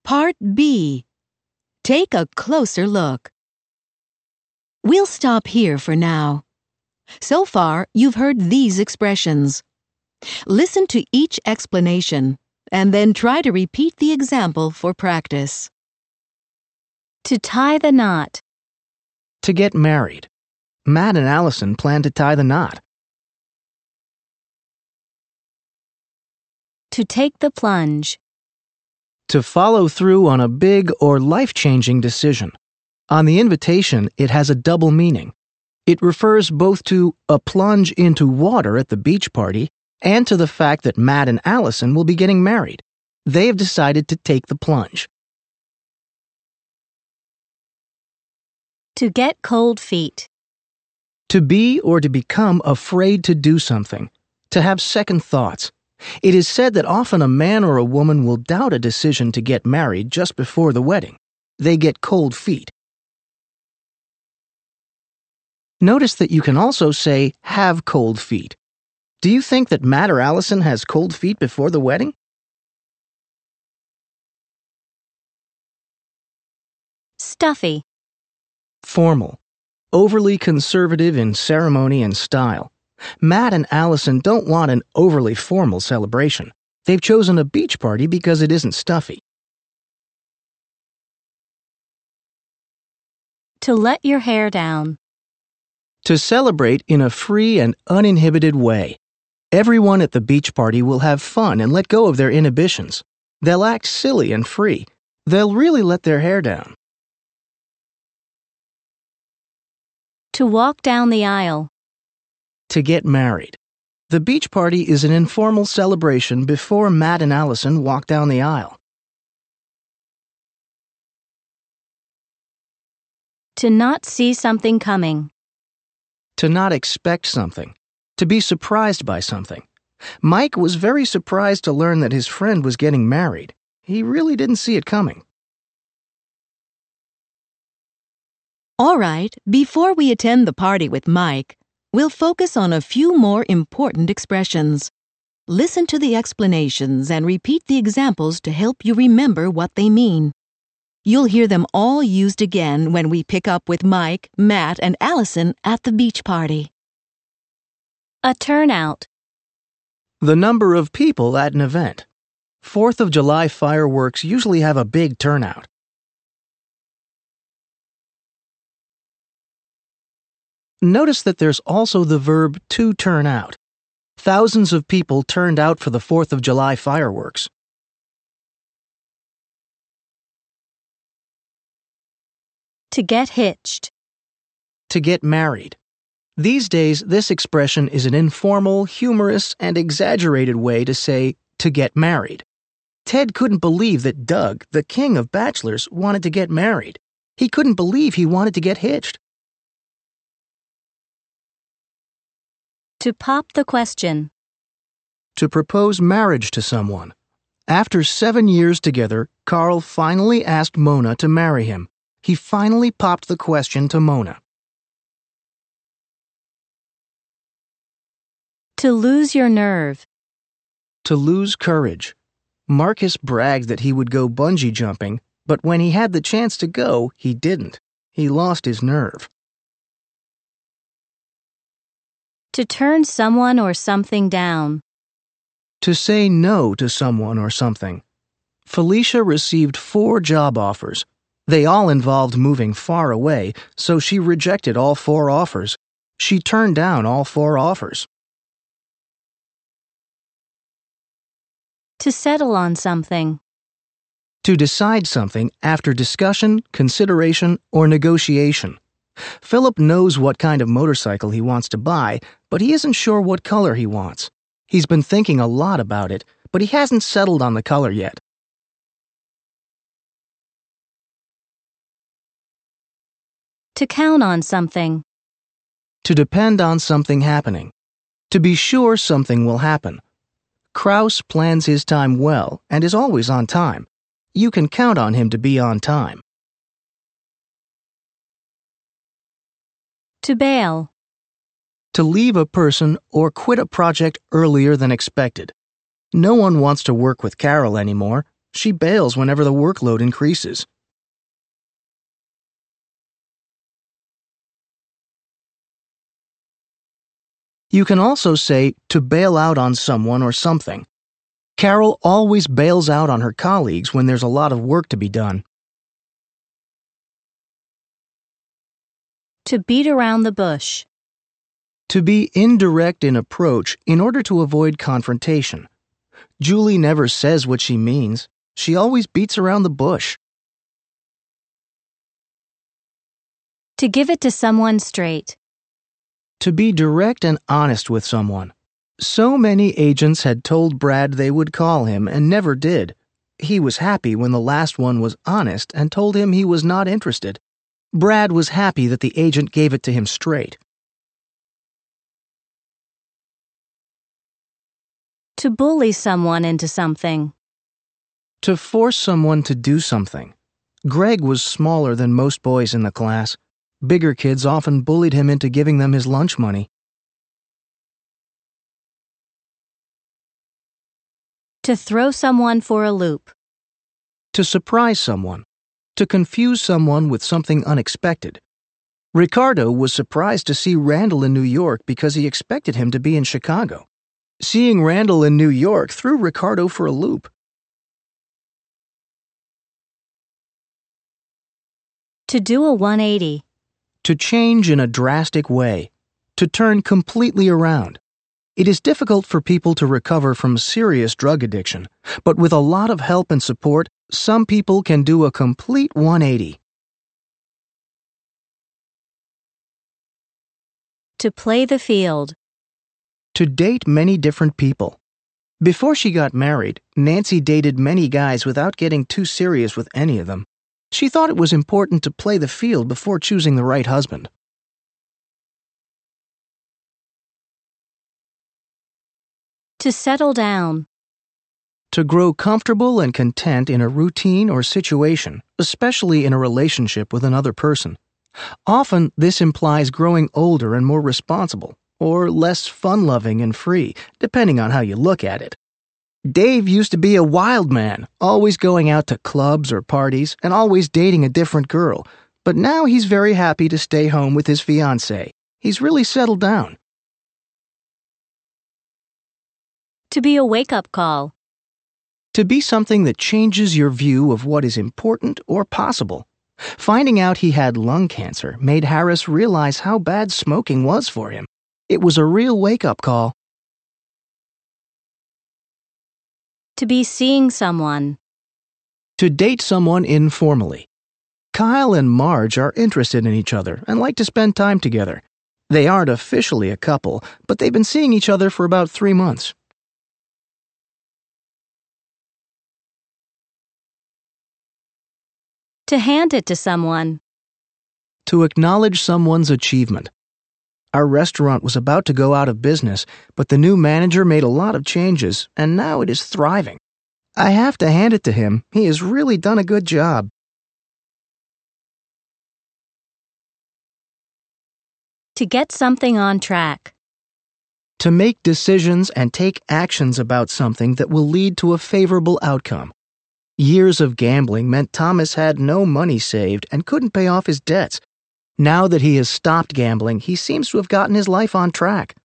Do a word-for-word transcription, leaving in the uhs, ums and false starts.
Part B. Take a closer look. We'll stop here for now. So far, you've heard these expressions. Listen to each explanation, and then try to repeat the example for practice. To tie the knot. To get married. Matt and Allison plan to tie the knot. To take the plunge. To follow through on a big or life-changing decision. On the invitation, it has a double meaning. It refers both to a plunge into water at the beach party and to the fact that Matt and Allison will be getting married. They have decided to take the plunge. To get cold feet. To be or to become afraid to do something. To have second thoughts. It is said that often a man or a woman will doubt a decision to get married just before the wedding. They get cold feet. Notice that you can also say, have cold feet. Do you think that Matt or Allison has cold feet before the wedding? Stuffy. Formal. Overly conservative in ceremony and style. Matt and Allison don't want an overly formal celebration. They've chosen a beach party because it isn't stuffy. To let your hair down. To celebrate in a free and uninhibited way. Everyone at the beach party will have fun and let go of their inhibitions. They'll act silly and free. They'll really let their hair down. To walk down the aisle. To get married. The beach party is an informal celebration before Matt and Allison walk down the aisle. To not see something coming. To not expect something. To be surprised by something. Mike was very surprised to learn that his friend was getting married. He really didn't see it coming. All right, before we attend the party with Mike, we'll focus on a few more important expressions. Listen to the explanations and repeat the examples to help you remember what they mean. You'll hear them all used again when we pick up with Mike, Matt, and Allison at the beach party. A turnout. The number of people at an event. Fourth of July fireworks usually have a big turnout. Notice that there's also the verb to turn out. Thousands of people turned out for the fourth of July fireworks. To get hitched. To get married. These days, this expression is an informal, humorous, and exaggerated way to say to get married. Ted couldn't believe that Doug, the king of bachelors, wanted to get married. He couldn't believe he wanted to get hitched. To pop the question. To propose marriage to someone. After seven years together, Carl finally asked Mona to marry him. He finally popped the question to Mona. To lose your nerve. To lose courage. Marcus bragged that he would go bungee jumping, but when he had the chance to go, he didn't. He lost his nerve. To turn someone or something down. To say no to someone or something. Felicia received four job offers. They all involved moving far away, so she rejected all four offers. She turned down all four offers. To settle on something. To decide something after discussion, consideration, or negotiation. Philip knows what kind of motorcycle he wants to buy, but he isn't sure what color he wants. He's been thinking a lot about it, but he hasn't settled on the color yet. To count on something. To depend on something happening. To be sure something will happen. Kraus plans his time well and is always on time. You can count on him to be on time. To bail. To leave a person or quit a project earlier than expected. No one wants to work with Carol anymore. She bails whenever the workload increases. You can also say to bail out on someone or something. Carol always bails out on her colleagues when there's a lot of work to be done. To beat around the bush. To be indirect in approach in order to avoid confrontation. Julie never says what she means. She always beats around the bush. To give it to someone straight. To be direct and honest with someone. So many agents had told Brad they would call him and never did. He was happy when the last one was honest and told him he was not interested. Brad was happy that the agent gave it to him straight. To bully someone into something. To force someone to do something. Greg was smaller than most boys in the class. Bigger kids often bullied him into giving them his lunch money. To throw someone for a loop. To surprise someone. To confuse someone with something unexpected. Ricardo was surprised to see Randall in New York because he expected him to be in Chicago. Seeing Randall in New York threw Ricardo for a loop. To do a one eighty. To change in a drastic way. To turn completely around. It is difficult for people to recover from serious drug addiction, but with a lot of help and support, some people can do a complete one eighty. To play the field. To date many different people. Before she got married, Nancy dated many guys without getting too serious with any of them. She thought it was important to play the field before choosing the right husband. To settle down. To grow comfortable and content in a routine or situation, especially in a relationship with another person. Often, this implies growing older and more responsible, or less fun-loving and free, depending on how you look at it. Dave used to be a wild man, always going out to clubs or parties and always dating a different girl, but now he's very happy to stay home with his fiancée. He's really settled down. To be a wake-up call. To be something that changes your view of what is important or possible. Finding out he had lung cancer made Harris realize how bad smoking was for him. It was a real wake-up call. To be seeing someone. To date someone informally. Kyle and Marge are interested in each other and like to spend time together. They aren't officially a couple, but they've been seeing each other for about three months. To hand it to someone. To acknowledge someone's achievement. Our restaurant was about to go out of business, but the new manager made a lot of changes, and now it is thriving. I have to hand it to him. He has really done a good job. To get something on track. To make decisions and take actions about something that will lead to a favorable outcome. Years of gambling meant Thomas had no money saved and couldn't pay off his debts. Now that he has stopped gambling, he seems to have gotten his life on track.